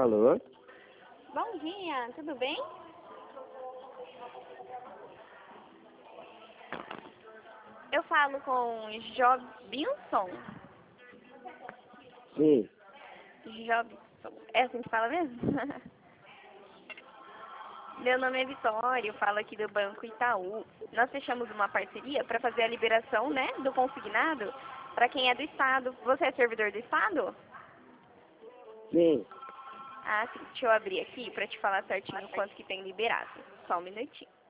Alô? Bom dia, tudo bem? Eu falo com Jobinson. Sim. Jobson. É assim que fala mesmo? Meu nome é Vitória, eu falo aqui do Banco Itaú. Nós fechamos uma parceria para fazer a liberação, né, do consignado para quem é do Estado. Você é servidor do Estado? Sim. Ah, sim. Deixa eu abrir aqui para te falar certinho quanto que tem liberado. Só um minutinho.